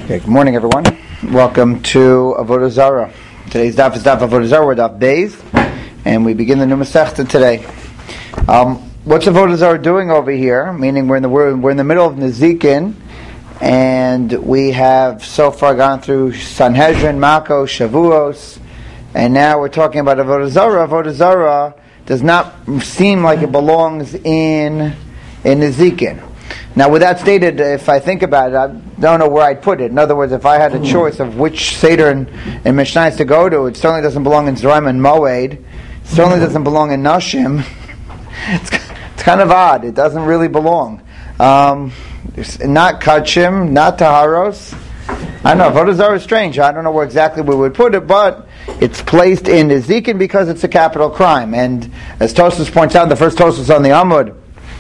Okay, good morning, everyone. Welcome to Avodah Zarah. Today's daf is daf Avodah Zarah. We're daf Beis, and we begin the new Masechta today. What's Avodah Zarah doing over here? Meaning we're in the middle of Nezikin, and we have so far gone through Sanhedrin, Makos, Shavuos, and now we're talking about Avodah Zarah. Avodah Zarah does not seem like it belongs in Nezikin. Now, with that stated, if I think about it, I don't know where I'd put it. In other words, if I had a choice of which Seder in Mishnayos to go to, it certainly doesn't belong in Zeraim and Moed. It certainly doesn't belong in Nashim. It's kind of odd. It doesn't really belong. It's not Kachim, not Taharos. I don't know. Avodah Zarah is strange. I don't know where exactly we would put it, but it's placed in Nezikin because it's a capital crime. And as Tosfos points out, the first Tosfos on the Amud,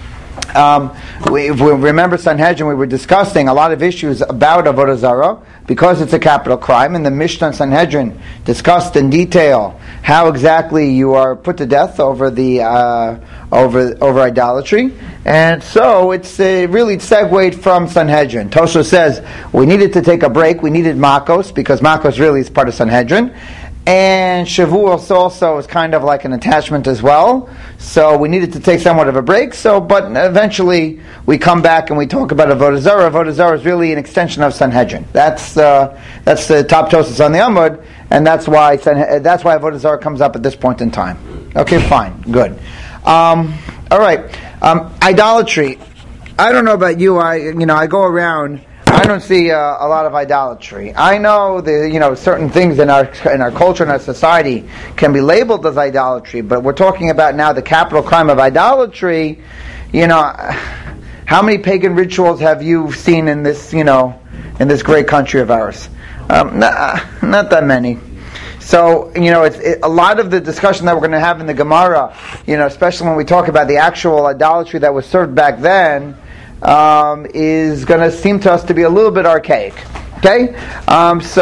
we remember Sanhedrin, we were discussing a lot of issues about Avodah Zarah because it's a capital crime, and the Mishnah and Sanhedrin discussed in detail how exactly you are put to death over the over idolatry, and so it's really segued from Sanhedrin. Tosfos says we needed to take a break. We needed Makos because Makos really is part of Sanhedrin. And Shavuos also is kind of like an attachment as well. So we needed to take somewhat of a break. But eventually we come back and we talk about Avodah Zarah. Avodah Zarah is really an extension of Sanhedrin. That's the top Tosfos on the Amud, and that's why Avodah Zarah comes up at this point in time. Okay, fine, good. All right, idolatry. I don't know about you. I go around. I don't see a lot of idolatry. I know certain things in our culture and our society can be labeled as idolatry, but we're talking about now the capital crime of idolatry. How many pagan rituals have you seen in this great country of ours? Not that many. So, it's a lot of the discussion that we're going to have in the Gemara, especially when we talk about the actual idolatry that was served back then, is going to seem to us to be a little bit archaic. Okay, it's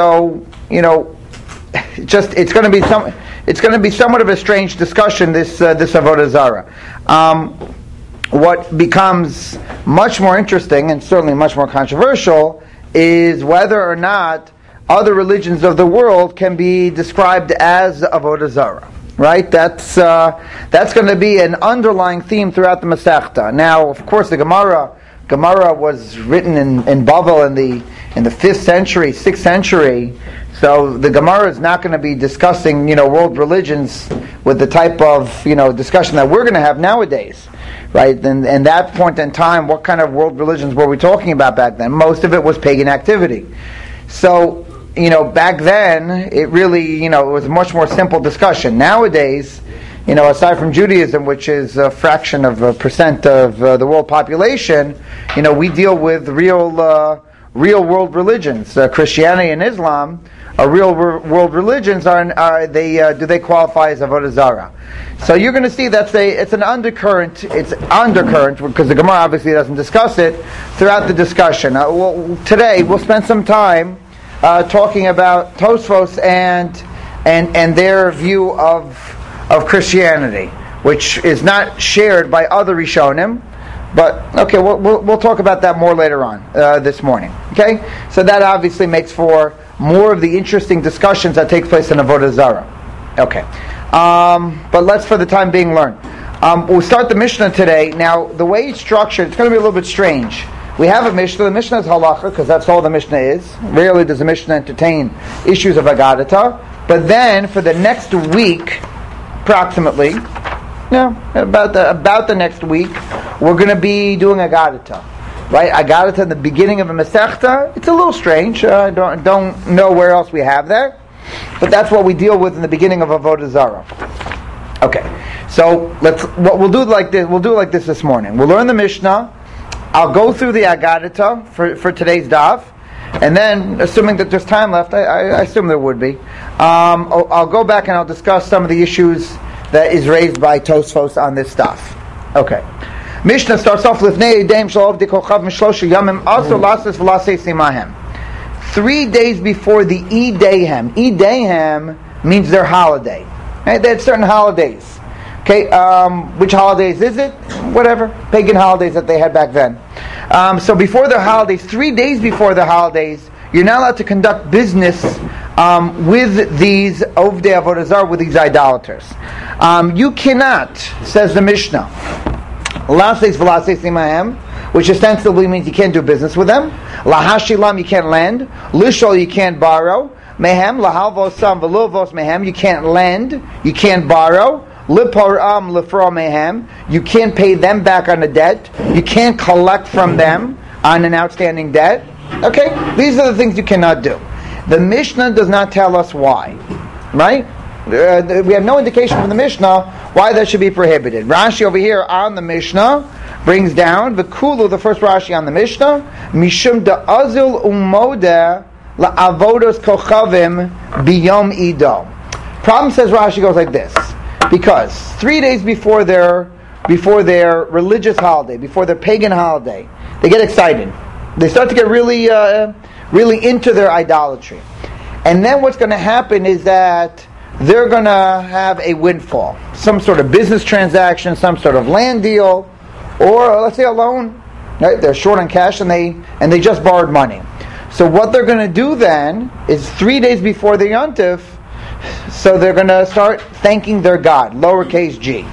going to be somewhat of a strange discussion. This Avodah Zarah. What becomes much more interesting and certainly much more controversial is whether or not other religions of the world can be described as Avodah Zarah. Right? That's going to be an underlying theme throughout the Masechta. Now, of course, the Gemara was written in Bavel in the 5th century, 6th century. So the Gemara is not going to be discussing world religions with the type of discussion that we're going to have nowadays, right? And that point in time, what kind of world religions were we talking about back then? Most of it was pagan activity. So back then it really it was a much more simple discussion. Nowadays, aside from Judaism, which is a fraction of a percent of the world population, we deal with real world religions. Christianity and Islam are real world religions. Do they qualify as Avodah Zarah? So you're going to see it's an undercurrent. It's undercurrent because the Gemara obviously doesn't discuss it throughout the discussion. Today we'll spend some time talking about Tosfos and their view of Christianity, which is not shared by other Rishonim, but okay, we'll talk about that more later on this morning. Okay, so that obviously makes for more of the interesting discussions that take place in Avodah Zarah. Okay, but let's for the time being learn. We'll start the Mishnah today. Now, the way it's structured, it's going to be a little bit strange. We have a Mishnah. The Mishnah is halacha because that's all the Mishnah is. Rarely does the Mishnah entertain issues of Agadata. But then for the next week, approximately, about the next week, we're going to be doing Agadata. Right? Agadata in the beginning of a Masechta, it's a little strange. I don't know where else we have that. But that's what we deal with in the beginning of Avodah Zarah. Okay. So we'll do like this morning. We'll learn the Mishnah. I'll go through the Agadata for today's daf, and then, assuming that there's time left, I assume there would be, I'll go back and I'll discuss some of the issues that is raised by Tosfos on this daf. Okay. Mishnah starts off with 3 days before the Eidehem. Eidehem means their holiday. Right? They had certain holidays. Okay, which holidays is it? Whatever, pagan holidays that they had back then. So before their holidays, 3 days before their holidays, you're not allowed to conduct business with these Ovdei Avodah Zarah, with these idolaters. You cannot, says the Mishnah, Lases v'lases imahem, which ostensibly means you can't do business with them. Lahashilam, you can't lend. Lishol, you can't borrow. Mehem, lahalvos sam v'luvos mehem, you can't lend, you can't borrow. Liparam lifra mehem, you can't pay them back on a debt. You can't collect from them on an outstanding debt. Okay, these are the things you cannot do. The Mishnah does not tell us why, right? We have no indication from the Mishnah why that should be prohibited. Rashi over here on the Mishnah brings down the Kulu, the first Rashi on the Mishnah, Mishum da Azul Umode la Avodos Kochavim Biyom Ido. Problem, says Rashi, goes like this: because 3 days before their religious holiday, before their pagan holiday, they get excited. They start to get really into their idolatry, and then what's going to happen is that they're going to have a windfall, some sort of business transaction, some sort of land deal, or let's say a loan. Right? They're short on cash and they just borrowed money. So what they're going to do then is 3 days before the Yontif, so they're going to start thanking their God, lowercase g.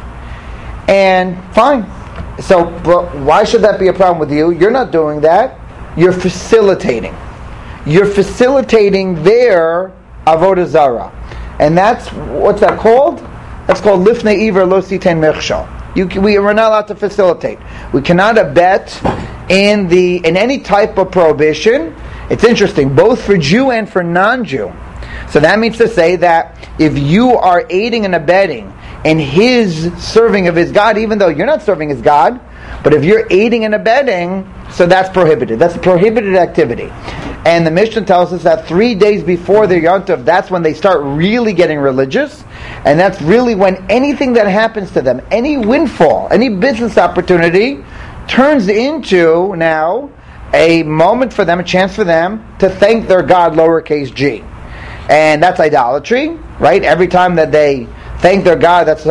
And fine. So but why should that be a problem with you? You're not doing that. You're facilitating. You're facilitating their Avodah Zarah. And that's, what's that called? That's called Lifnei Iver Lo Siten Mechshol. We are not allowed to facilitate. We cannot abet in any type of prohibition. It's interesting, both for Jew and for non-Jew. So that means to say that if you are aiding and abetting in his serving of his God, even though you're not serving his God, but if you're aiding and abetting, so that's prohibited. That's a prohibited activity. And the Mishnah tells us that 3 days before the Yontif, that's when they start really getting religious. And that's really when anything that happens to them, any windfall, any business opportunity, turns into now a moment for them, a chance for them to thank their God, lowercase g. And that's idolatry, right? Every time that they thank their God, that's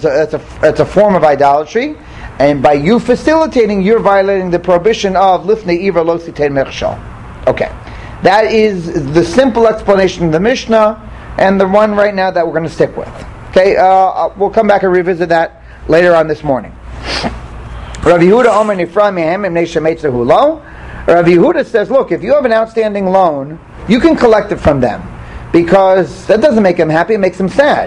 a form of idolatry. And by you facilitating, you're violating the prohibition of Lifnei Iver Lo Siten Mechshol. Okay. That is the simple explanation of the Mishnah, and the one right now that we're going to stick with. Okay, we'll come back and revisit that later on this morning. Rav Yehuda Omer Nifra Mehem Imnei Shemeitzehu Lo. Rav Yehuda says, look, if you have an outstanding loan, you can collect it from them, because that doesn't make them happy, it makes them sad,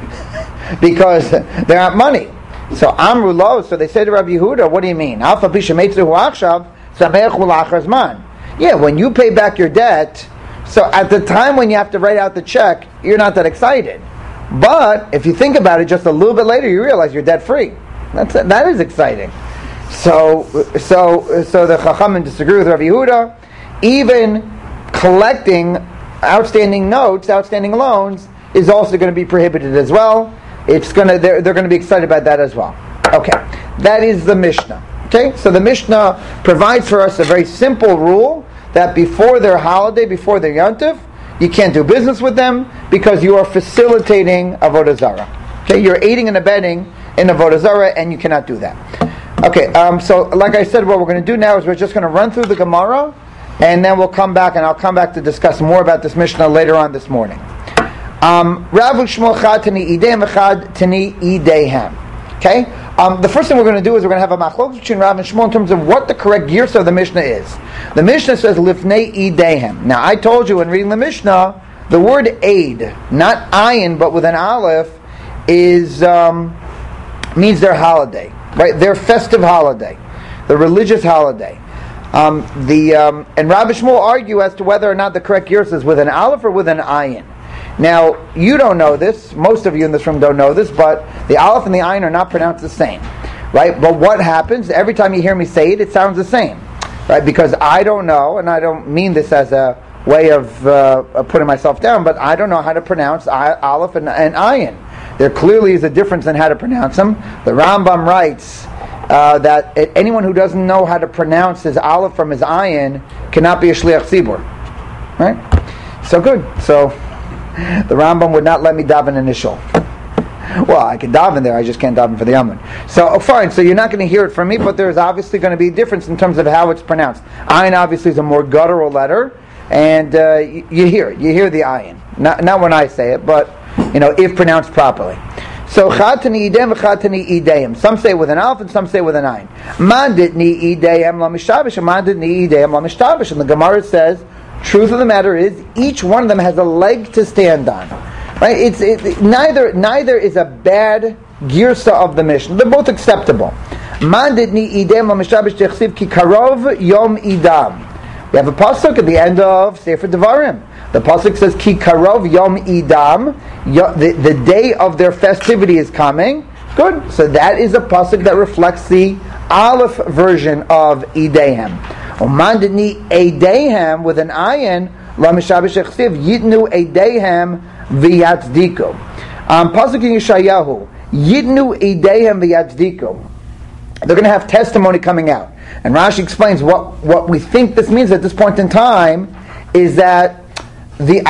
because they have money. So Amru Lo, so they say to Rav Yehuda, what do you mean? Alpha Pisha Meitzehu Akshav Samechu Lachar Zman. Yeah, when you pay back your debt, so at the time when you have to write out the check, you're not that excited. But if you think about it just a little bit later, you realize you're debt free. That is exciting. So the Chachamim disagree with Rav Yehuda. Even collecting outstanding notes, outstanding loans, is also going to be prohibited as well. They're going to be excited about that as well. Okay, that is the Mishnah. Okay, so the Mishnah provides for us a very simple rule that before their holiday, before their Yontif, you can't do business with them because you are facilitating Avodah Zarah. Okay, you're aiding and abetting in Avodah Zarah, and you cannot do that. Okay, so like I said, what we're going to do now is we're just going to run through the Gemara, and then we'll come back, and I'll come back to discuss more about this Mishnah later on this morning. Rav Shmuel Chad Tani Ideihem Echad Tani Ideihem. Okay, the first thing we're going to do is we're going to have a machlokes between Rav and Shmuel in terms of what the correct gears of the Mishnah is. The Mishnah says Lifnei Ideihem. Now I told you in reading the Mishnah, the word aid, not ayin but with an aleph, is means their holiday, right? Their festive holiday, the religious holiday. And Rav and Shmuel argue as to whether or not the correct gears is with an aleph or with an ayin. Now, you don't know this, most of you in this room don't know this, but the aleph and the ayin are not pronounced the same, right? But what happens, every time you hear me say it, it sounds the same, right? Because I don't know, and I don't mean this as a way of putting myself down, but I don't know how to pronounce aleph and ayin. There clearly is a difference in how to pronounce them. The Rambam writes that anyone who doesn't know how to pronounce his aleph from his ayin cannot be a shliach tzibur, right? So good. So the Rambam would not let me daven initial. Well, I can daven there, I just can't daven for the Yamun. So, fine, so you're not going to hear it from me, but there's obviously going to be a difference in terms of how it's pronounced. Ayin obviously is a more guttural letter, and you hear it. You hear the ayin. Not when I say it, but if pronounced properly. So chatani idem v'chatani ideim. Some say with an alf and some say with an ayin. Manditni ideim la mishtabish and manditni ideim la mishtabish. And the Gemara says, truth of the matter is, each one of them has a leg to stand on. Right? Neither is a bad girsa of the Mishnah. They're both acceptable. Manditni ideim la mishtabish techsiv ki karov yom idam. We have a pasuk at the end of Sefer Devarim. The pasuk says, "Ki karov yom idam." The day of their festivity is coming. Good. So that is a pasuk that reflects the Aleph version of idehem. Umandini eidehem with an ayin la mishabish echsiv yitnu eidehem v'yatzdiku. Pasuk in Yeshayahu yitnu eidehem v'yatzdiku. They're going to have testimony coming out, and Rashi explains what we think this means at this point in time is that the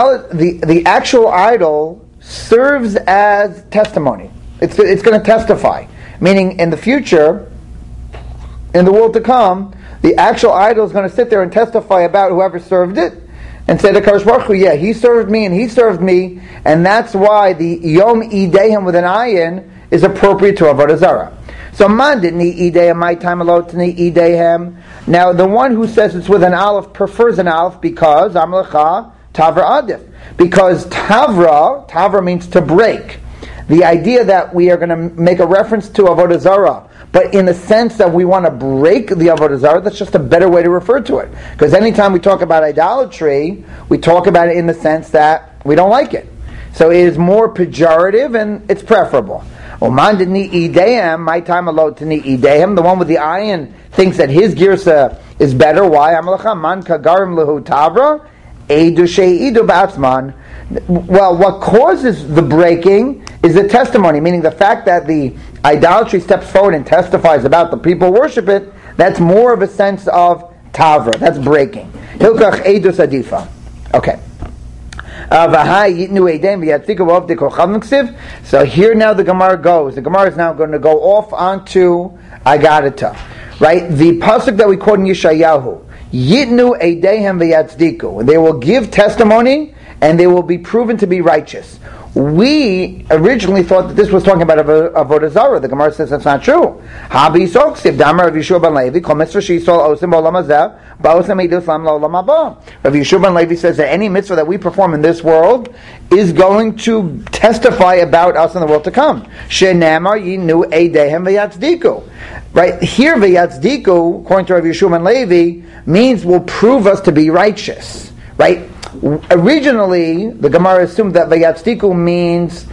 actual idol serves as testimony. It's going to testify. Meaning, in the future, in the world to come, the actual idol is going to sit there and testify about whoever served it, and say to Kadosh Baruch Hu, yeah, he served me and he served me, and that's why the Yom Idehem with an ayin is appropriate to Avodah Zarah. So man didn't idehem my time alone to idehem. Now the one who says it's with an aleph prefers an aleph because amlecha Tavra Adif. Because Tavra means to break. The idea that we are going to make a reference to Avodah Zarah, but in the sense that we want to break the Avodah Zarah, that's just a better way to refer to it. Because anytime we talk about idolatry, we talk about it in the sense that we don't like it. So it is more pejorative and it's preferable. My time alone to idehem. The one with the ayin thinks that his girsa is better. Why? Man kagarim lehu Tavra. Well, what causes the breaking is the testimony, meaning the fact that the idolatry steps forward and testifies about the people who worship it. That's more of a sense of tavra. That's breaking. Hilkach edus adifa. Okay. So here now the Gemara goes. The Gemara is now going to go off onto Agadata. Right? The pasuk that we quote in Yeshayahu. Yitnu eidehem v'yatzdiku. And they will give testimony and they will be proven to be righteous. We originally thought that this was talking about Avodah Zarah. The Gemara says that's not true. Habi soksiv damar Rav Yeshua ben Levi kol mitzvah sheisol osim b'olam hazeh ba'osim edus lam la'olam haba. Rav Yeshua ben Levi says that any mitzvah that we perform in this world is going to testify about us in the world to come. Shenamar yinu eidehem v'yatzdiku. Right here, v'yatzdiku, according to Rav Yeshua ben Levi, means will prove us to be righteous. Right? Originally, the Gemara assumed that vayatzdiku means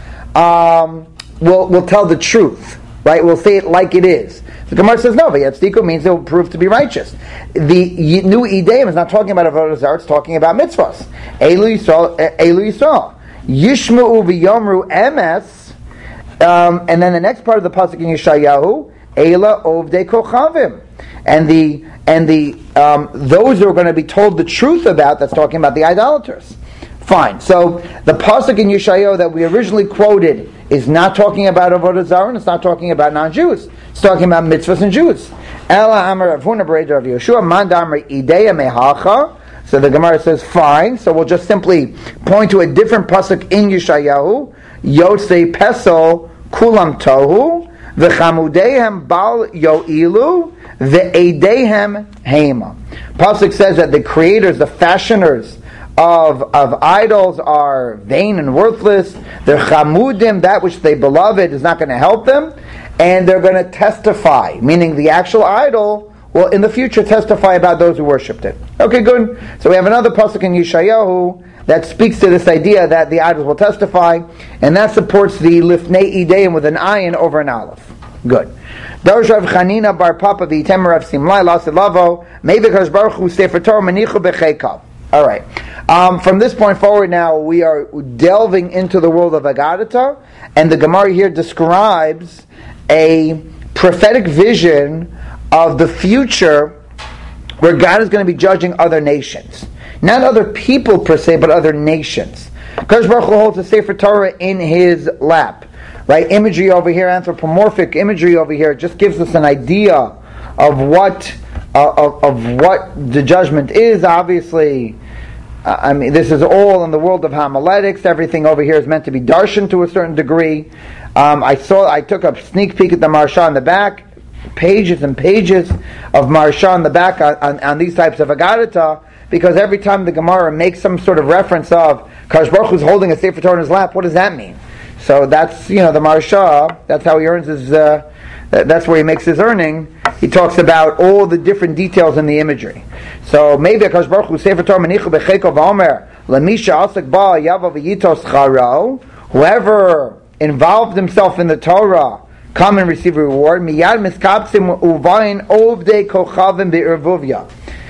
we'll tell the truth, right? We'll say it like it is. The Gemara says no. Vayatzdiku means it will prove to be righteous. The new ideim is not talking about Avodah Zarah; it's talking about mitzvahs. Elu Yisrael, Yishma'u v'yomru emes, and then the next part of the pasuk in Yeshayahu, Eila ovdei kochavim, and the those who are going to be told the truth about, that's talking about the idolaters. Fine. So the pasuk in Yeshayahu that we originally quoted is not talking about Avodah Zarah and it's not talking about non-Jews. It's talking about mitzvahs and Jews. Ela Amar Rav Huna B'Rei Rav Yeshua Man Damar Ideya Mehacha. So the Gemara says fine. So we'll just simply point to a different pasuk in Yeshayahu. Yotzei Pesol Kulam Tohu V'Chamudehem Bal Yo'ilu Ve'edehem Hema. Pasuk says that the creators, the fashioners of idols are vain and worthless. Their chamudim, that which they beloved, is not going to help them, and they're going to testify, meaning the actual idol will in the future testify about those who worshipped it. Okay, good. So we have another pasuk in Yeshayahu that speaks to this idea that the idols will testify, and that supports the lifnei ideim with an ayin over an aleph. Good. Darsh Rav Chanina bar Papa v'yitem Rav Simlai lasid lavo maybe because Baruch Hu sefer Torah manichu b'cheikav. All right. From this point forward, now we are delving into the world of Agadata, and the Gemara here describes a prophetic vision of the future where God is going to be judging other nations, not other people per se, but other nations. Kadosh Baruch Hu holds the sefer Torah in His lap. Right, imagery over here, anthropomorphic imagery over here, just gives us an idea of what the judgment is. Obviously, I mean, this is all in the world of homiletics. Everything over here is meant to be darshan to a certain degree. I took a sneak peek at the Maharsha in the back, pages and pages of Maharsha in the back on these types of Agadita, because every time the Gemara makes some sort of reference of Kadosh Baruch Hu's holding a Sefer Torah in his lap, what does that mean? So that's, the Maharsha, that's how he earns his, that's where he makes his earning. He talks about all the different details in the imagery. So maybe Kadosh Baruch Hu Sefer Torah Menichu Becheko V'Omer L'misha Asik Ba Yavo V'Yito Scharo, whoever involved himself in the Torah, come and receive a reward. Miyad Miskapsim Uvayin Ovdei Kochavim Be'ervuvya.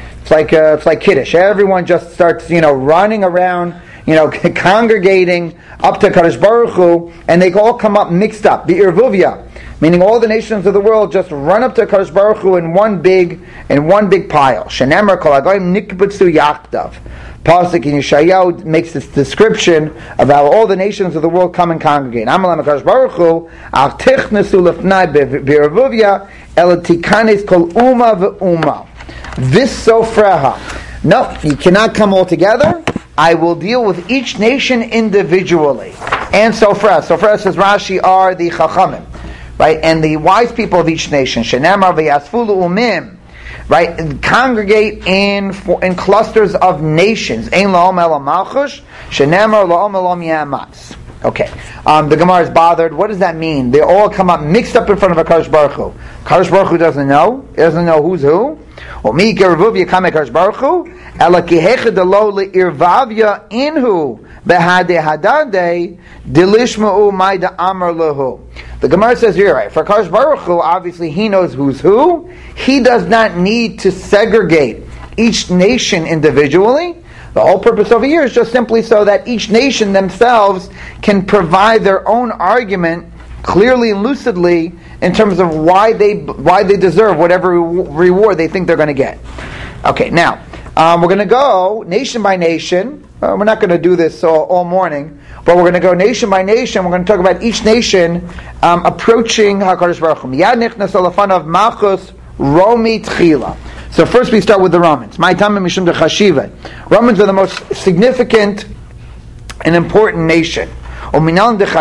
It's like Kiddush. Everyone just starts, running around, congregating up to Kadosh Baruch Hu, and they all come up mixed up. Be'ervuvya, meaning all the nations of the world just run up to Kadosh Baruch Hu in one big pile. Shenemar Kol Hagoyim Nikbutzu Yachdav. Pasuk in Yeshayahu makes this description of how all the nations of the world come and congregate. Amalam Kadosh Baruch Hu Al Tichnesu Lefnai Be'ervuvya El Tikanes Kol Uma Ve'uma. This Sofreha. No, you cannot come all together. I will deal with each nation individually. And Sofreha. Sofreha, says Rashi, are the Chachamim, right? And the wise people of each nation. Shenemar V'yasfulu Umim. Right? And congregate in clusters of nations. Ein la'om ela malchush. Shenemar la'om elom yamatz. Okay. The Gemara is bothered. What does that mean? They all come up mixed up in front of a Kadosh Baruch Hu. Kadosh Baruch Hu doesn't know. He doesn't know who's who. Mi gervuvya kame Kadosh Baruch Hu. Ela kihechad lo le'irvavya inhu behade hadade dilishma'u maida amar lahu. The Gemara says here, right, for Kadosh Baruch Hu, obviously he knows who's who. He does not need to segregate each nation individually. The whole purpose over here is just simply so that each nation themselves can provide their own argument clearly and lucidly in terms of why they deserve whatever reward they think they're going to get. Okay, now we're going to go nation by nation. We're not going to do this all morning, but we're going to go nation by nation. We're going to talk about each nation approaching HaKadosh Baruch Hu. Miyad nichnas olafanav malchus romi tchila. So first we start with the Romans. Romans are the most significant and important nation. Amar Rav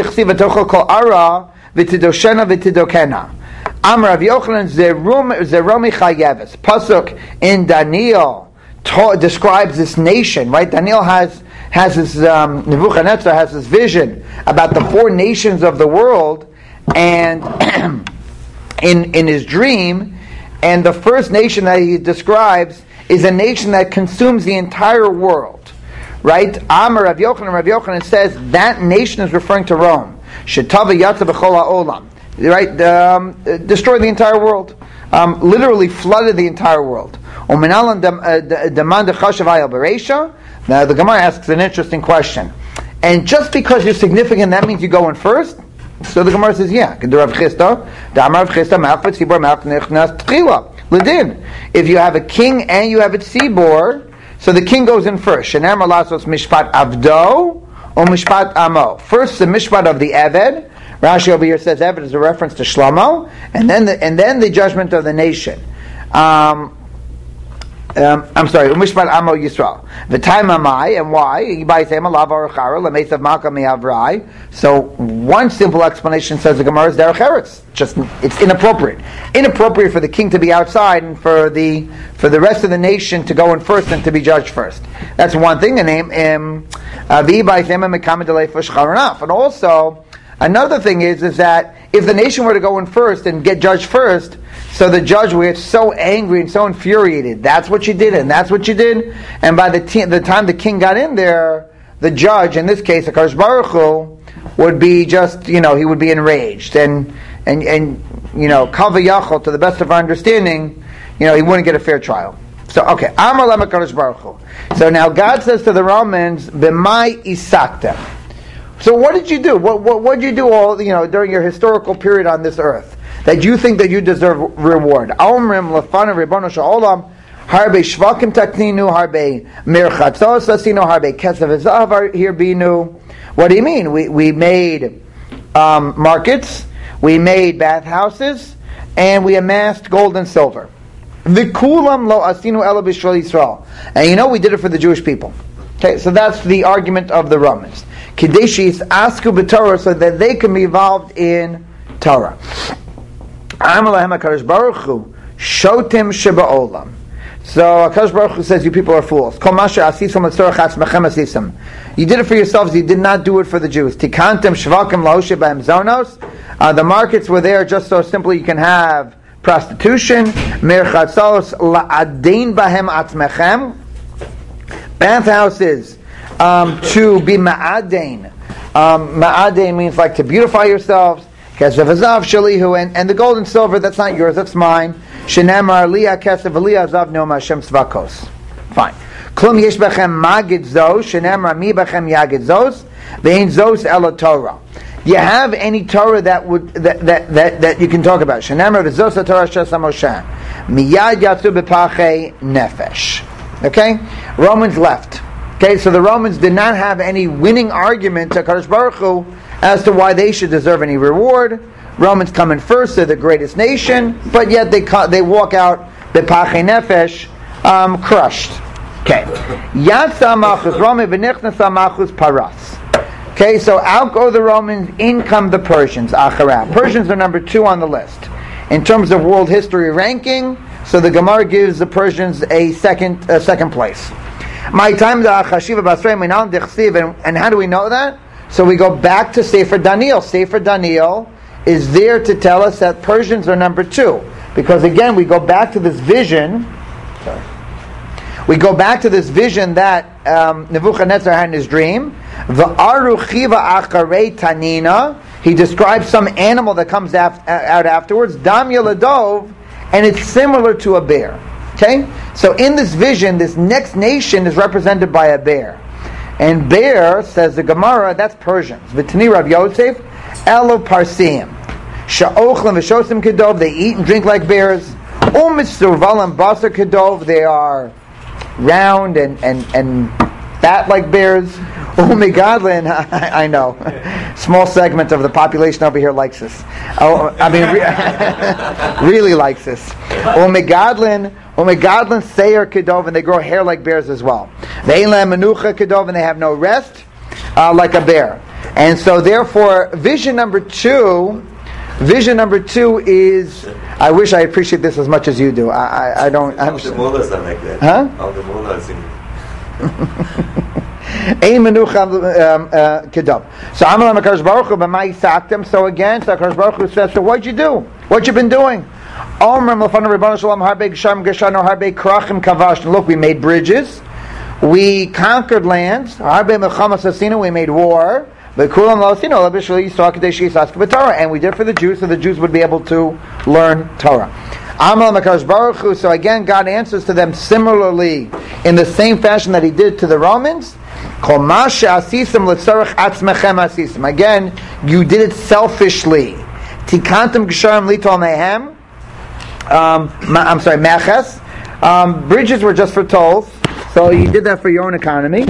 Yochanan Zeromi Chayeves. Pasuk in Daniel describes this nation, right? Daniel has his Nebuchadnezzar has this vision about the four nations of the world, and in his dream. And the first nation that he describes is a nation that consumes the entire world. Right? Amar Rav Yochanan says that nation is referring to Rome. Shetava Yatza B'chol HaOlam. Right? Destroyed the entire world. Literally flooded the entire world. Now the Gemara asks an interesting question. And just because you're significant, that means you go in first? So the Gemara says, yeah. If you have a king and you have a tzibor, so the king goes in first. Shenemar lasos mishpat avdo or mishpat amo. First the mishpat of the Eved. Rashi over here says Eved is a reference to Shlomo, and then the judgment of the nation. I'm sorry, Mishpat Amo Yisrael. V'tayim Amai, and why? So one simple explanation says the Gemara is Derech Eretz. Just it's inappropriate. Inappropriate for the king to be outside and for the rest of the nation to go in first and to be judged first. That's one thing. And also another thing is that if the nation were to go in first and get judged first, so the judge will get so angry and so infuriated. That's what you did, and that's what you did. And by the time the king got in there, the judge, in this case, HaKadosh Baruch Hu, would be just, he would be enraged. And Kava Yachol, to the best of our understanding, he wouldn't get a fair trial. So, okay. Amar Lama HaKadosh Baruch Hu. So now God says to the Romans, B'mai isakta. So what did you do? What did you do all during your historical period on this earth that you think that you deserve reward? Omrim lefana ribono sha'olam harbe shvakim takninu harbe mirchatzos asinu harbe kesav ezav hirbinu. What do you mean? We made markets, we made bathhouses, and we amassed gold and silver. V'kulam lo asinu ela b'shvil Yisrael. And we did it for the Jewish people. Okay, so that's the argument of the Romans. Kedeshis asku b'Torah, so that they can be involved in Torah. Amalahem HaKadosh Baruch Hu shotim sheba'olam. So HaKadosh Baruch Hu says, you people are fools. Kol masha asisam l'tzorach atzmechem asisam. You did it for yourselves, you did not do it for the Jews. Tikantem shvakim lahoshe b'hem zonos. The markets were there just so simply you can have prostitution. Merchatzalos la'adein b'hem atzmechem. Bathhouses to be ma'adein. Ma'adein means like to beautify yourselves. Kesev shalihu, and the gold and silver, that's not yours, that's mine. Shenemar liya kesev liya zav no Hashem tzvakos. Fine. Klum yesh bechem magid zos. Shenemar mi bechem yagid zos. Vein zos ela Torah. Do you have any Torah that you can talk about? Shenemar v'zos Torah shesa Moshe. Miyad yatsu b'pachei nefesh. Okay? Romans left. Okay, so the Romans did not have any winning argument to Kadosh Baruch Hu as to why they should deserve any reward. Romans come in first, they're the greatest nation, but yet they walk out b'pachei nefesh, crushed. Okay. Yatsa machus Romi v'nichnasa machus paras. Okay, so out go the Romans, in come the Persians, acharab. Persians are number 2 on the list. In terms of world history ranking, so the Gemara gives the Persians a second place. My time and how do we know that? So we go back to Sefer Daniel. Sefer Daniel is there to tell us that Persians are number 2. Because again, we go back to this vision. We go back to this vision that Nebuchadnezzar had in his dream. V'aruchiva acharei tanina. He describes some animal that comes out afterwards. Dam Yeladov, and it's similar to a bear. Okay? So in this vision, this next nation is represented by a bear. And bear, says the Gemara, that's Persians. V'tani Rav Yosef, Elo Parsim. Sha'ochlim v'shosim kedov, they eat and drink like bears. U'mitzuvalim basar kedov, they are round and fat like bears. U'migadlin, I know. Small segment of the population over here likes this. Really likes this. U'migadlin seir kedov, and they grow hair like bears as well. Ve'elam menucha kedov, and they have no rest like a bear. And so therefore, vision number 2 is, I wish I appreciate this as much as you do. I don't. All the mullahs are like that. Huh? All the mullahs in Ein menucha kedov. So Amalam HaKadosh Baruch Hu b'mai saktem. So again, so HaKadosh Baruch Hu says, so what'd you do? What you been doing? Look, we made bridges, we conquered lands, we made war, and we did it for the Jews, so the Jews would be able to learn Torah. So again, God answers to them similarly in the same fashion that He did to the Romans. Again, you did it selfishly. Meches. Bridges were just for tolls, so you did that for your own economy.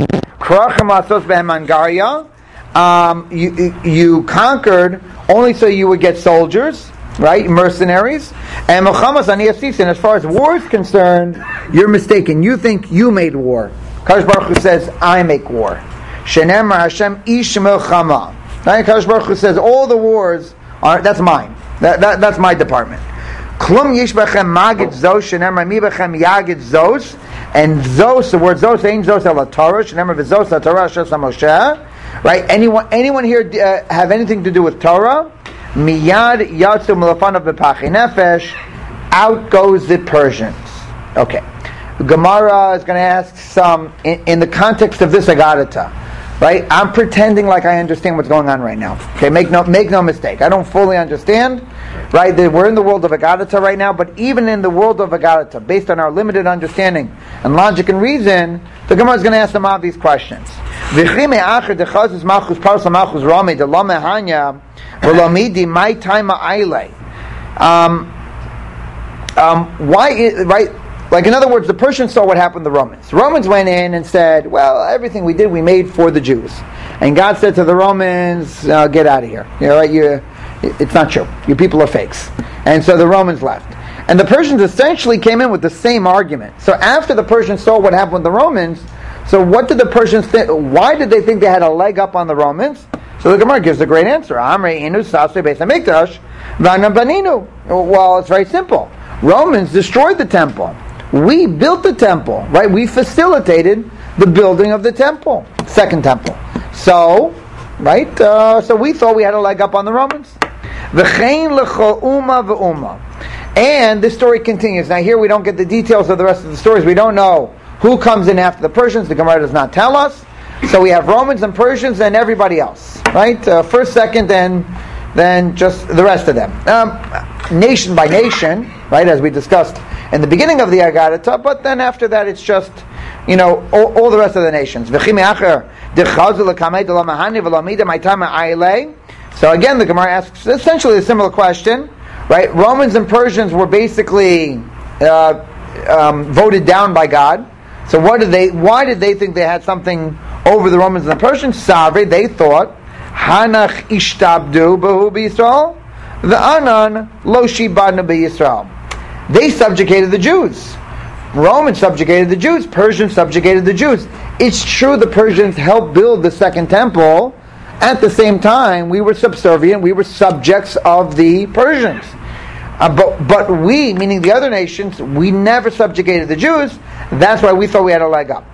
You conquered only so you would get soldiers, right? Mercenaries. And as far as war is concerned, you're mistaken. You think you made war. Kadosh Baruch Hu says, I make war. Shenemar Hashem ish milchama. Kadosh Baruch Hu says, all the wars that's mine. That's my department. Klum yish bechem magid zos shenemar mi bechem yagid zos, and zos, the word zos, ain't zos ela Torah shenemar v'zos la Torah shas Moshe. Right? Anyone here have anything to do with Torah? Miyad yatsu milafanav b'pachei nefesh. Out goes the Persians. Okay. Gemara is going to ask some in the context of this Agadata. Right? I'm pretending like I understand what's going on right now. Okay, make no mistake. I don't fully understand. Right? We're in the world of Agadata right now, but even in the world of Agadata, based on our limited understanding and logic and reason, the Gemara is going to ask some obvious questions. Why right? Like, in other words, the Persians saw what happened to the Romans. The Romans went in and said, well, everything we did, we made for the Jews. And God said to the Romans, get out of here. Right? It's not true. You people are fakes. And so the Romans left. And the Persians essentially came in with the same argument. So after the Persians saw what happened with the Romans, so what did the Persians think? Why did they think they had a leg up on the Romans? So the Gemara gives a great answer. Amrei inu sasre beis hamikdash v'anam baninu. Well, it's very simple. Romans destroyed the temple. We built the temple, right? We facilitated the building of the temple, second temple. So, right? So we thought we had a leg up on the Romans. V'chein l'chol umma v'umma. And this story continues. Now here we don't get the details of the rest of the stories. We don't know who comes in after the Persians. The Gemara does not tell us. So we have Romans and Persians and everybody else, right? First, second, and then just the rest of them. Nation by nation, right, as we discussed in the beginning of the Agarata, but then after that it's just, all the rest of the nations. So again, the Gemara asks essentially a similar question, right? Romans and Persians were basically voted down by God. So why did they think they had something over the Romans and the Persians? Savre, they thought, Hanach ishtabdu b'hu b'Yisrael, v'anan lo shibadnu b'Yisrael. They subjugated the Jews. Romans subjugated the Jews. Persians subjugated the Jews. It's true the Persians helped build the second temple. At the same time, we were subservient. We were subjects of the Persians. But we, meaning the other nations, we never subjugated the Jews. That's why we thought we had a leg up.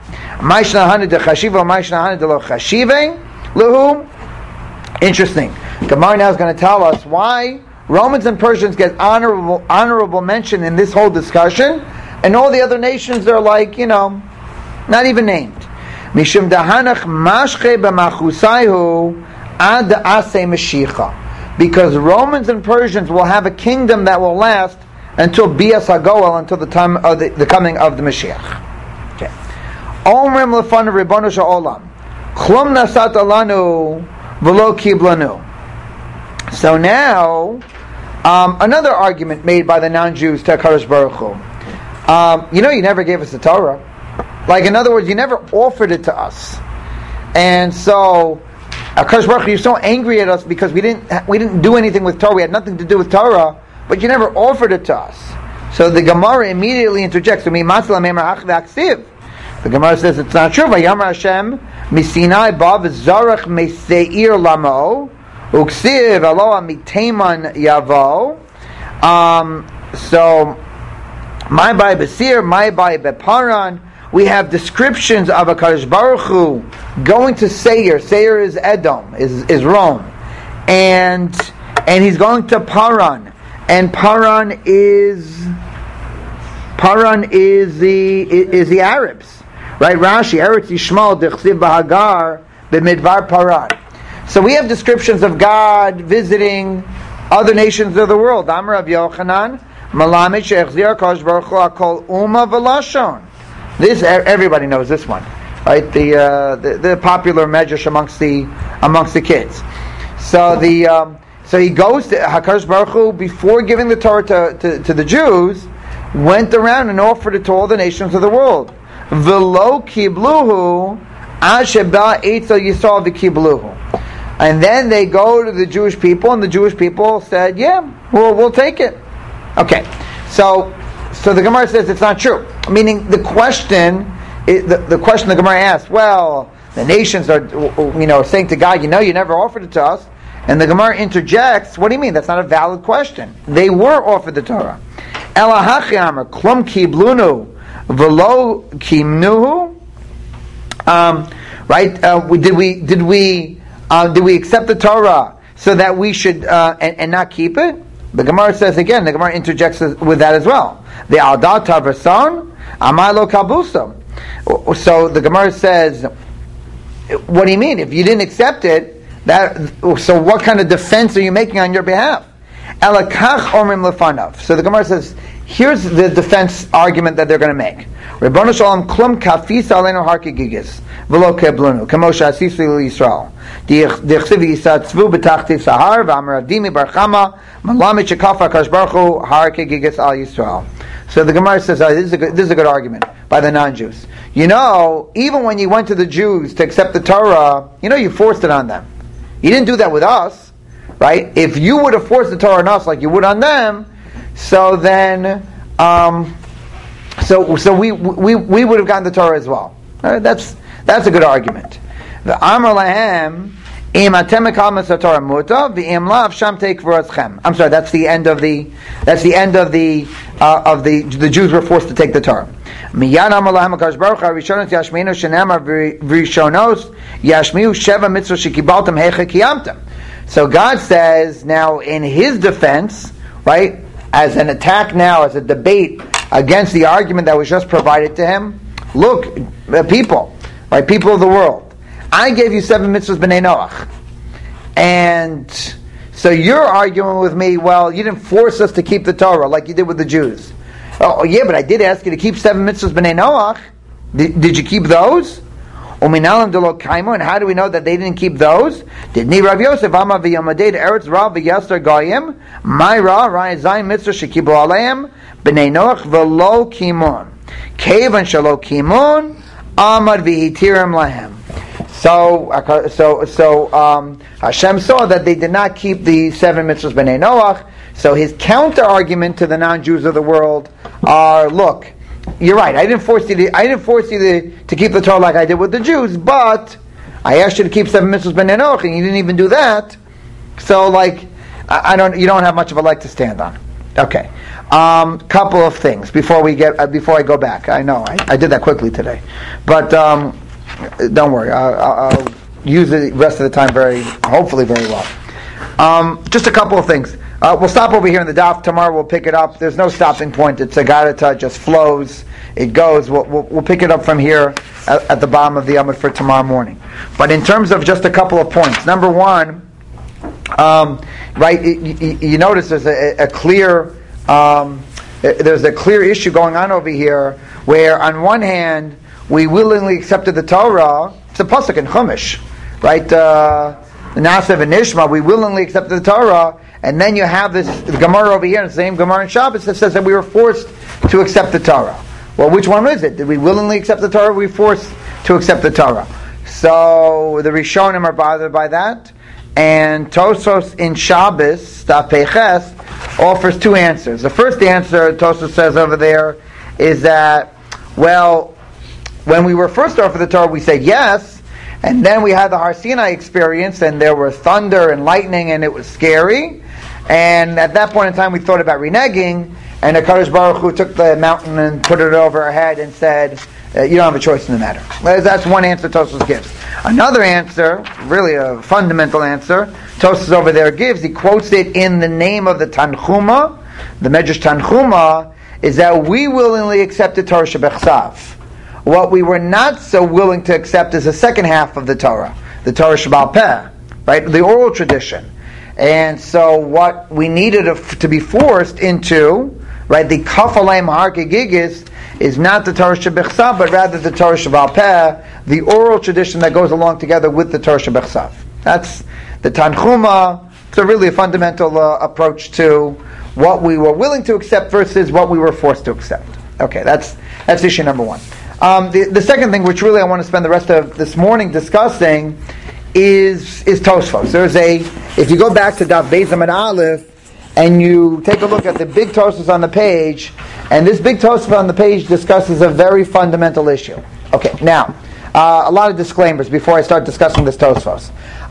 Interesting. Gemara now is going to tell us why Romans and Persians get honorable mention in this whole discussion, and all the other nations are like, not even named. Mishum dahanach mashche b'machusayhu ad aseh mashiach. Because Romans and Persians will have a kingdom that will last until Bias HaGoel, until the time of the coming of the Mashiach. Okay. Omrim lefanu Ribono shel olam, Chlum nasat alanu v'lo kiblanu. So now, another argument made by the non-Jews to HaKadosh Baruch Hu. You never gave us the Torah. Like, in other words, you never offered it to us. And so, HaKadosh Baruch Hu, you're so angry at us because we didn't do anything with Torah. We had nothing to do with Torah, but you never offered it to us. So the Gemara immediately interjects. The Gemara says it's not true. Vayamar Hashem misinai ba v'zarach meseir lamo uksiv aloha miteman yavo. So my by besir, my by beparan. We have descriptions of HaKadosh Baruch Hu going to Seir. Seir is Edom, is Rome, and he's going to Paran, and Paran is the Arabs, right? Rashi, Eretz Yishmael dechsiv b'Hagar b'midbar Paran. So we have descriptions of God visiting other nations of the world. Amar Rav Yochanan, Malamed she'echzir HaKadosh Baruch Hu akol umma v'lashon. This everybody knows this one, right? The popular medrash amongst the kids. So he goes to HaKadosh Baruch Hu before giving the Torah to the Jews, went around and offered it to all the nations of the world. V'lo kibluhu asheba eitzel Yisrael v'kibluhu. And then they go to the Jewish people, and the Jewish people said, "Yeah, we'll take it." Okay, so the Gemara says it's not true. Meaning the question the Gemara asks, well, the nations are, saying to God, you never offered it to us. And the Gemara interjects, what do you mean? That's not a valid question. They were offered the Torah. Elahachi amar, klum kiblunu, v'lo kimnuhu. Right? Did we accept the Torah so that we should, and not keep it? The Gemara says again, the Gemara interjects with that as well. The Aldat Tavason, Amalo Kabusam. So the Gemara says, what do you mean? If you didn't accept it, so what kind of defense are you making on your behalf? Elakach Omrim Lefanav. So the Gemara says, here's the defense argument that they're going to make. Ribono shel olam klum kafis aleinu har kegigis v'lo keblunu kamo she'asisu Yisrael dichsiv yisatzvu b'tachtiv sahar v'amar avdimi bar chama malamed shekafa HaKadosh Baruch Hu har kegigis al Yisrael. So the Gemara says, this is a good argument by the non-Jews. Even when you went to the Jews to accept the Torah, you forced it on them. You didn't do that with us, right? If you would have forced the Torah on us like you would on them, so then, so we would have gotten the Torah as well. That's a good argument. The Amar Lahem. I'm sorry. That's the end of the. The Jews were forced to take the Torah. So God says now in His defense, right, as an attack now, as a debate against the argument that was just provided to Him. Look, people of the world. I gave you 7 mitzvahs b'nei Noach. And so you're arguing with me, well, you didn't force us to keep the Torah like you did with the Jews. Oh, yeah, but I did ask you to keep 7 mitzvahs b'nei Noach. Did you keep those? And how do we know that they didn't keep those? Didn't Rav Yosef Amar v'Yomadei Eretz Rav v'Yasser Goyim Myra Rai Zayin Mitzvah Shekibu Aleim b'nei Noach v'lo Kimun Kevan Shalo Kimun Amar v'Hitirim Lahem. So Hashem saw that they did not keep the 7 mitzvahs b'nei Noach. So his counter argument to the non-Jews of the world are: look, you're right. I didn't force you to keep the Torah like I did with the Jews, but I asked you to keep 7 mitzvahs b'nei Noach, and you didn't even do that. So, you don't have much of a leg to stand on. Okay, couple of things before I go back. I know I did that quickly today, but don't worry. I'll use the rest of the time hopefully very well. Just a couple of things. We'll stop over here in the daf. Tomorrow we'll pick it up. There's no stopping point. It's a garata. It just flows. It goes. We'll pick it up from here at the bottom of the Amud for tomorrow morning. But in terms of just a couple of points. Number one, you notice there's a clear issue going on over here where on one hand we willingly accepted the Torah. It's a pasuk in Chumash, right? Naaseh v'nishma, we willingly accepted the Torah, and then you have this Gemara over here, the same Gemara in Shabbos, that says that we were forced to accept the Torah. Well, which one is it? Did we willingly accept the Torah, or were we forced to accept the Torah? So the Rishonim are bothered by that, and Tosfos in Shabbos, Daf Peiches, offers 2 answers. The first answer, Tosfos says over there, is that, well, when we were first offered the Torah, we said yes, and then we had the Har Sinai experience, and there was thunder and lightning, and it was scary. And at that point in time, we thought about reneging, and HaKadosh Baruch Hu took the mountain and put it over our head and said, you don't have a choice in the matter. That's one answer Tosfos gives. Another answer, really a fundamental answer, Tosfos over there gives, he quotes it in the name of the Tanchuma, the Medrash Tanchuma, is that we willingly accepted Torah Shebechsav. What we were not so willing to accept is the second half of the Torah Sheba'al Peh, right? The oral tradition. And so what we needed to be forced into, right, the Kaf Aleim Har Gegigis, is not the Torah Shebechsav, but rather the Torah Sheba'al Peh, the oral tradition that goes along together with the Torah Shebechsav. That's the Tanchuma. It's really a fundamental approach to what we were willing to accept versus what we were forced to accept. Okay, that's issue number one. The second thing, which really I want to spend the rest of this morning discussing, is Tosfos. If you go back to Daf Beis Amud Aleph and you take a look at the big Tosfos on the page, and this big Tosfos on the page discusses a very fundamental issue. Okay, now a lot of disclaimers before I start discussing this Tosfos.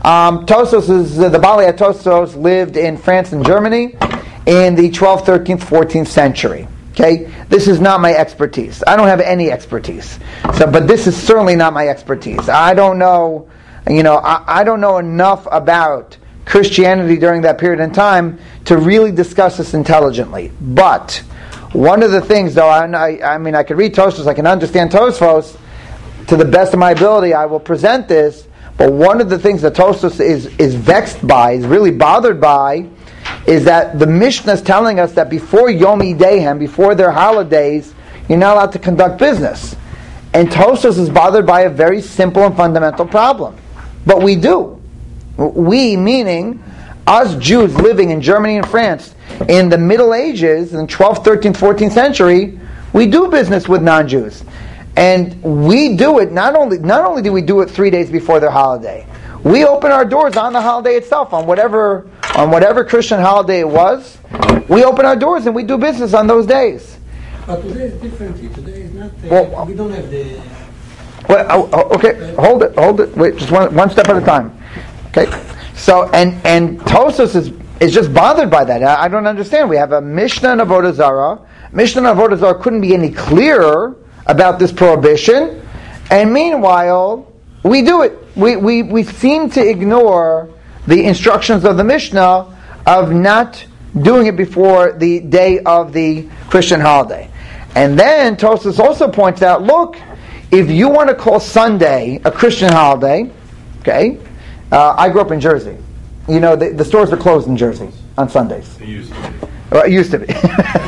The Baalei Tosfos lived in France and Germany in the 12th, 13th, 14th century. Okay, this is not my expertise. I don't have any expertise. But this is certainly not my expertise. I don't know, I don't know enough about Christianity during that period in time to really discuss this intelligently. But one of the things, though, I could read Tosfos, I can understand Tosfos to the best of my ability. I will present this. But one of the things that Tosfos is vexed by, is really bothered by, is that the Mishnah is telling us that before Yom Ideihem, before their holidays, you're not allowed to conduct business. And Tosfos is bothered by a very simple and fundamental problem. But we do. We, meaning us Jews living in Germany and France in the Middle Ages, in the 12th, 13th, 14th century, we do business with non-Jews. And we do it, not only do we do it 3 days before their holiday, we open our doors on the holiday itself, on whatever Christian holiday it was. We open our doors and we do business on those days. But today is differently. Today is not. Well, we don't have the. Well, okay, hold it. Wait, just one step at a time. Okay, so and Tosfos is just bothered by that. I don't understand. We have a Mishnah and Avodah Zarah. Mishnah and Avodah Zarah couldn't be any clearer about this prohibition, and meanwhile we do it. We seem to ignore the instructions of the Mishnah of not doing it before the day of the Christian holiday. And then Tosfos also points out, look, if you want to call Sunday a Christian holiday, okay, I grew up in Jersey. You know, the stores are closed in Jersey on Sundays. It used to be. Well, it used to be.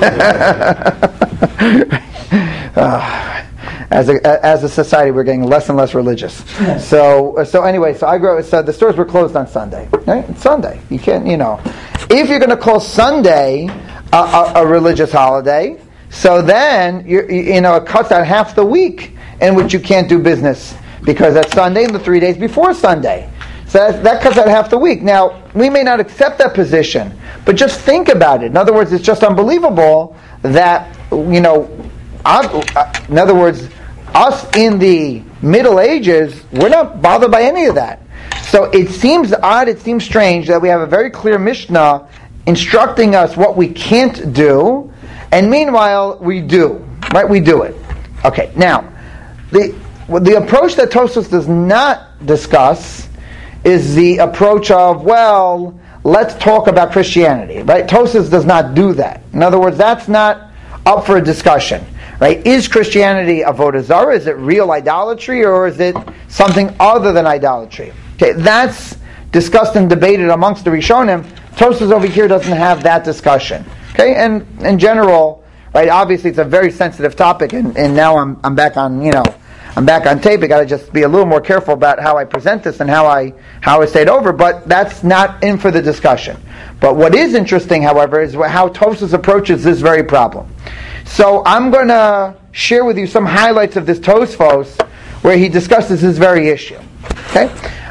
As a society, we're getting less and less religious. So I grew up. So the stores were closed on Sunday. Right? It's Sunday. You can't. If you're going to call Sunday a religious holiday, so then it cuts out half the week in which you can't do business because that's Sunday and the 3 days before Sunday. So that cuts out half the week. Now, we may not accept that position, but just think about it. In other words, it's just unbelievable that, in other words, us in the Middle Ages, we're not bothered by any of that. So it seems odd, it seems strange that we have a very clear Mishnah instructing us what we can't do, and meanwhile we do. Right? We do it. Okay, now, the approach that Tosfos does not discuss is the approach of, well, let's talk about Christianity. Right? Tosfos does not do that. In other words, that's not up for a discussion. Right? Is Christianity avodah zarah? Is it real idolatry, or is it something other than idolatry? Okay, that's discussed and debated amongst the Rishonim. Tosfos over here doesn't have that discussion. Okay, and in general, right? Obviously, it's a very sensitive topic, and now I'm back on I'm back on tape. I got to just be a little more careful about how I present this and how I say it over. But that's not in for the discussion. But what is interesting, however, is how Tosfos approaches this very problem. So I'm going to share with you some highlights of this Tosfos where he discusses this very issue. Okay,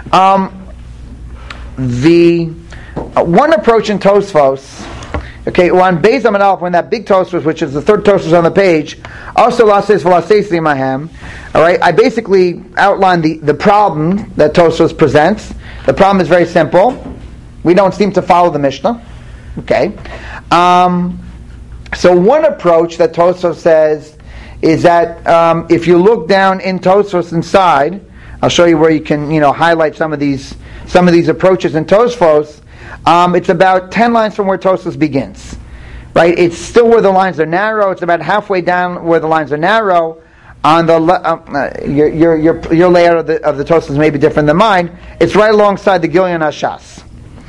the one approach in Tosfos. Okay, on Beis Amud Aleph, when that big Tosfos, which is the third Tosfos on the page, also lases v'lases limahem. All right, I basically outlined the problem that Tosfos presents. The problem is very simple. We don't seem to follow the Mishnah. Okay, so one approach that Tosfos says is that if you look down in Tosfos inside, I'll show you where you can highlight some of these approaches in Tosfos. It's about 10 lines from where Tosfos begins. Right? It's still where the lines are narrow. It's about halfway down where the lines are narrow. On the your layout of the Tosfos may be different than mine. It's right alongside the Gilyon HaShas.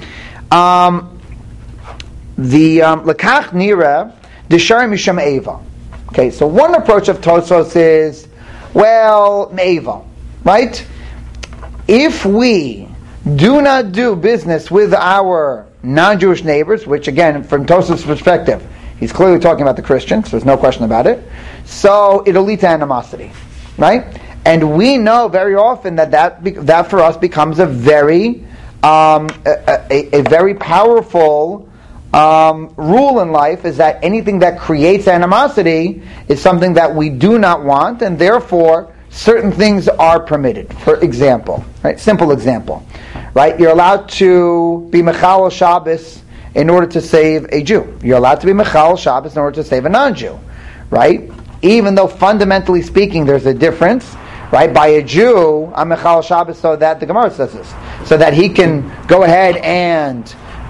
The Lekach Nira Deshar Misham Eva. Okay, so one approach of Tosfos is, well, Eva, right? If we do not do business with our non-Jewish neighbors, which again, from Tosfos' perspective, he's clearly talking about the Christians, there's no question about it, so it'll lead to animosity, right? And we know very often that for us becomes a very powerful rule in life, is that anything that creates animosity is something that we do not want, and therefore certain things are permitted. For example, right? Simple example, right? You're allowed to be Mechal Shabbos in order to save a Jew. You're allowed to be Mechal Shabbos in order to save a non-Jew, right? Even though fundamentally speaking there's a difference, right? By a Jew, I'm Mechal Shabbos so that the Gemara says this, so that he can go ahead and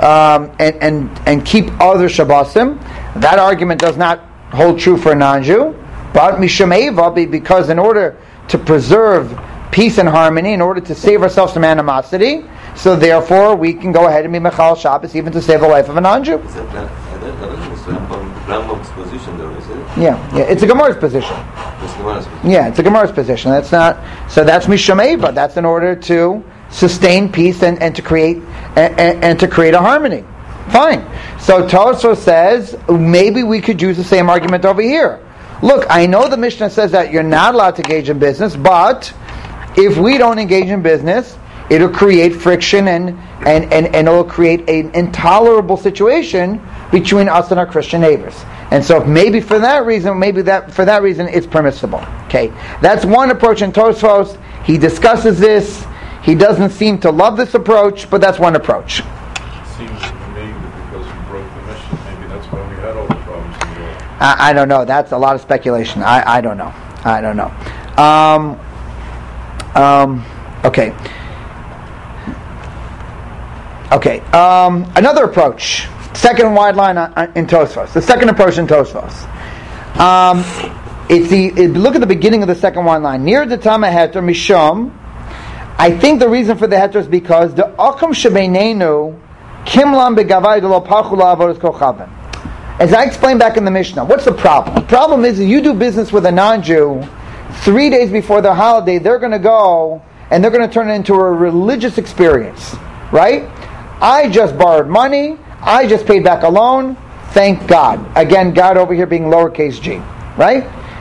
keep other Shabbosim. That argument does not hold true for a non-Jew, but Misham Eva, because in order to preserve peace and harmony, in order to save ourselves from animosity, so therefore we can go ahead and be Mechal Shabbos even to save the life of a non-Jew. I don't think it's Rambam's position though, is it? Yeah, it's a Gemara's position. It's Gemara's position. Yeah, it's a Gemara's position. That's not, so that's Misham Eva. That's in order to sustain peace and to create and to create a harmony. Fine. So Tosfos says maybe we could use the same argument over here. Look, I know the Mishnah says that you're not allowed to engage in business, but if we don't engage in business, it'll create friction and it'll create an intolerable situation between us and our Christian neighbors. And so maybe for that reason it's permissible. Okay, that's one approach in Tosfos. He discusses this. He doesn't seem to love this approach, but that's one approach. It seems to me that because we broke the mission, maybe that's why we had all the problems in the world. I don't know. That's a lot of speculation. I don't know. Okay. Okay. Another approach. Second wide line in Tosfos. The second approach in Tosfos. Look at the beginning of the second wide line. Near the Tama Heter Mishom. I think the reason for the Heter is because the Akum Shebeinenu Kimlam Begavai Delo Pachula Avodas Kochavim. As I explained back in the Mishnah, what's the problem? The problem is that you do business with a non-Jew, 3 days before their holiday, they're going to go and they're going to turn it into a religious experience, right? I just borrowed money, I just paid back a loan, thank God. Again, God over here being lowercase g, right?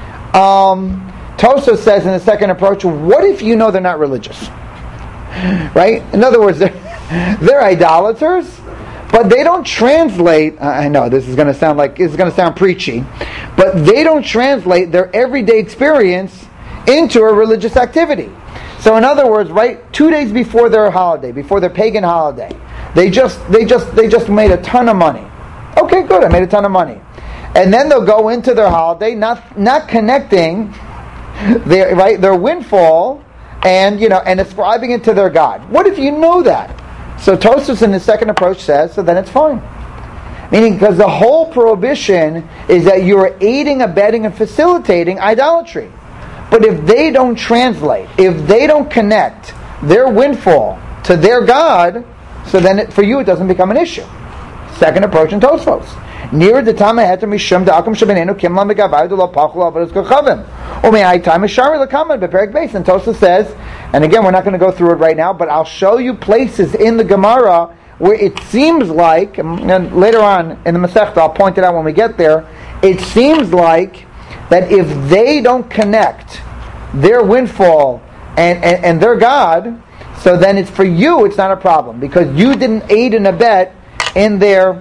Tosa says in the second approach, what if you know they're not religious? Right? In other words, they're idolaters, but they don't translate. I know this is going to sound preachy, but they don't translate their everyday experience into a religious activity. So, in other words, right, 2 days before their holiday, before their pagan holiday, they just made a ton of money. Okay, good. I made a ton of money, and then they'll go into their holiday not connecting their windfall and ascribing it to their God. What if you know that? So Tosfos in the second approach says, so then it's fine. Meaning, because the whole prohibition is that you are aiding, abetting, and facilitating idolatry. But if they don't translate, if they don't connect their windfall to their God, so then for you it doesn't become an issue. Second approach in Tosfos. Near the Tama Heter Mishum the Akum Shebeinenu Kimlam Begavai Delo Pachula Avodas Kochavim. Umei Time Mishari Lekaman Beperek Beis. And Tosfos says, and again we're not going to go through it right now, but I'll show you places in the Gemara where it seems like, and later on in the Masechta I'll point it out when we get there, it seems like that if they don't connect their windfall and their God, so then it's for you it's not a problem because you didn't aid and abet in their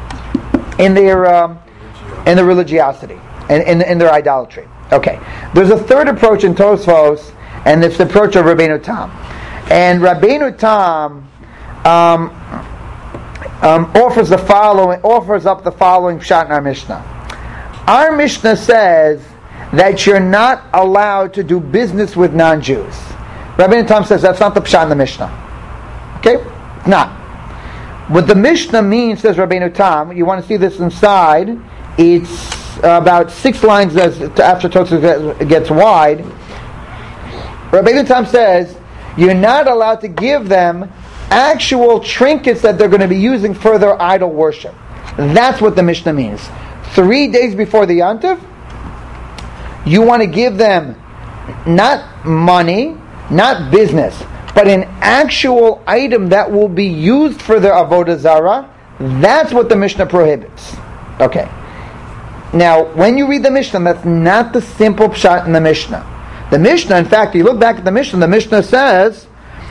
religiosity and in their idolatry. Okay, there's a third approach in Tosfos, and it's the approach of Rabbeinu Tam. And Rabbeinu Tam offers up the following pshat in our Mishnah. Our Mishnah says that you're not allowed to do business with non-Jews. Rabbeinu Tam says that's not the pshat in the Mishnah. Okay, it's not. What the Mishnah means, says Rabbeinu Tam, you want to see this inside, it's about 6 lines after Tosfos gets wide. Rabbeinu Tam says, you're not allowed to give them actual trinkets that they're going to be using for their idol worship. That's what the Mishnah means. 3 days before the Yantiv, you want to give them not money, not business, but an actual item that will be used for their avodah zarah. That's what the Mishnah prohibits. Okay. Now, when you read the Mishnah, that's not the simple pshat in the Mishnah. The Mishnah, in fact, you look back at the Mishnah says,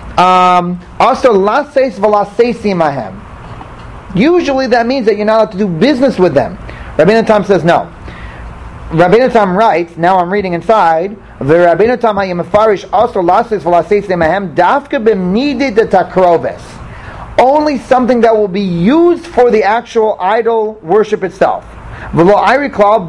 "Asur laseis v'laseisi mahem." Usually that means that you're not allowed to do business with them. Rabbeinu Tam says no. Rabbeinu Tam writes, now I'm reading inside, Rabbeinu Tam hayemafarish asur laseis v'laseisi mahem dafka b'mnidid takroves. Only something that will be used for the actual idol worship itself. V'lo iriklal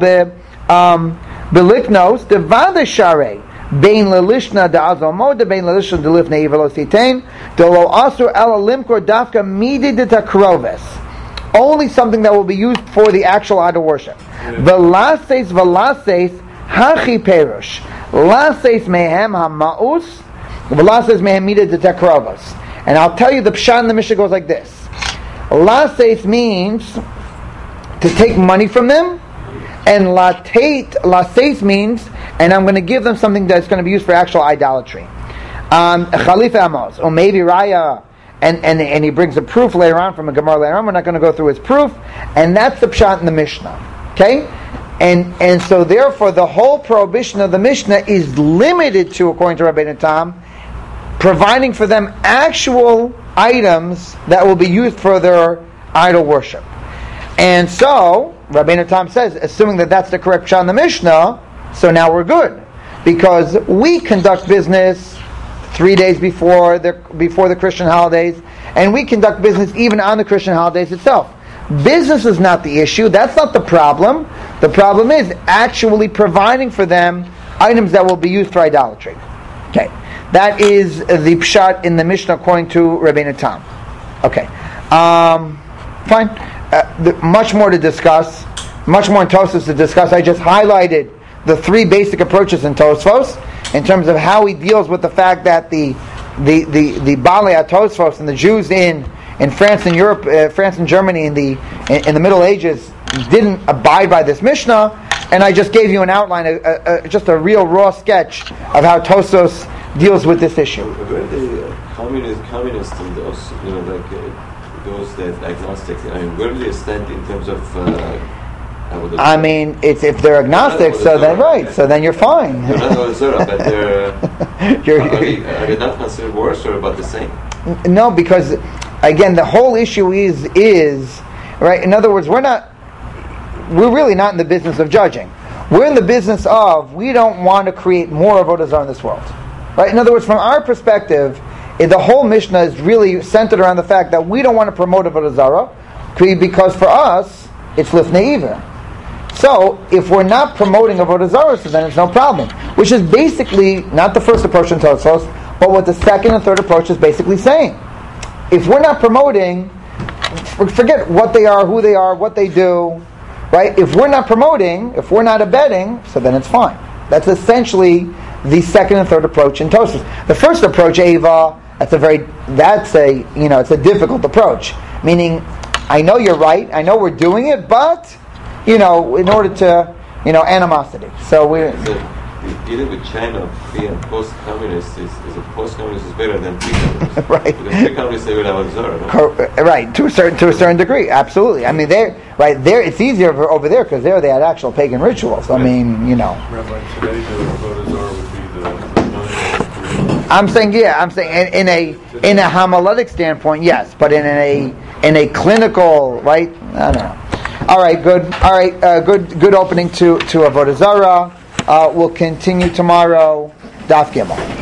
beliknos devada sharei. Bein lelishna da'azomo de bein lelishna delifnei velositein delo asur ela limkor dafka midi de takroves. Only something that will be used for the actual idol worship. Velases hachi perush. Lases mehem hamaus. Velases mehem midi de takroves. And I'll tell you the pshat in the Mishnah goes like this. Lases means to take money from them, and lases means, and I'm going to give them something that's going to be used for actual idolatry. Chalifa Amos, or maybe Raya, and he brings a proof later on from a Gemara later on. We're not going to go through his proof, and that's the pshat in the Mishnah. Okay, and so therefore the whole prohibition of the Mishnah is limited to, according to Rabbeinu Tam, providing for them actual items that will be used for their idol worship. And so, Rabbeinu Tam says, assuming that that's the correct pshat in the Mishnah, so now we're good. Because we conduct business 3 days before the Christian holidays, and we conduct business even on the Christian holidays itself. Business is not the issue. That's not the problem. The problem is actually providing for them items that will be used for idolatry. Okay. That is the pshat in the Mishnah according to Rabbeinu Tam. Okay. Fine. Much more to discuss. Much more in Tosfos to discuss. I just highlighted the three basic approaches in Tosfos in terms of how he deals with the fact that the Balei Tosfos and the Jews in France and Europe, France and Germany in the Middle Ages didn't abide by this Mishnah, and I just gave you an outline, just a real raw sketch of how Tosfos deals with this issue. Were the communists and those, those that agnostics, where do they stand in terms of? I mean, it's if they're agnostics, so then you're fine. They're not Avodah, but they're are they not considered worse or about the same? No, because again, the whole issue is right. In other words, we're really not in the business of judging. We're in the business of, we don't want to create more Avodah Zarah in this world. Right? In other words, from our perspective, the whole Mishnah is really centered around the fact that we don't want to promote Avodah Zarah, because for us, it's Lifnei Iver. So, if we're not promoting Avodah Zarah, so then it's no problem. Which is basically not the first approach in Tosfos, but what the second and third approach is basically saying. If we're not promoting, forget what they are, who they are, what they do, right? If we're not promoting, if we're not abetting, so then it's fine. That's essentially the second and third approach in Tosfos. The first approach, Ava, it's a difficult approach. Meaning, I know you're right, I know we're doing it, but, in order to, animosity. So we're... Dealing with China, being post-communist is post-communist is better than pre-communist. Right. Because pre-communist they will have a Zarah. Right, to a certain degree, absolutely. I mean, there it's easier over there because there they had actual pagan rituals. I mean, Rabbi, today the Avodah Zarah would be the I'm saying in a homiletic standpoint, yes, but in a clinical, right? I don't know. All right, good. All right, good opening to Avodah Zarah. We'll continue tomorrow. Daf Gimel.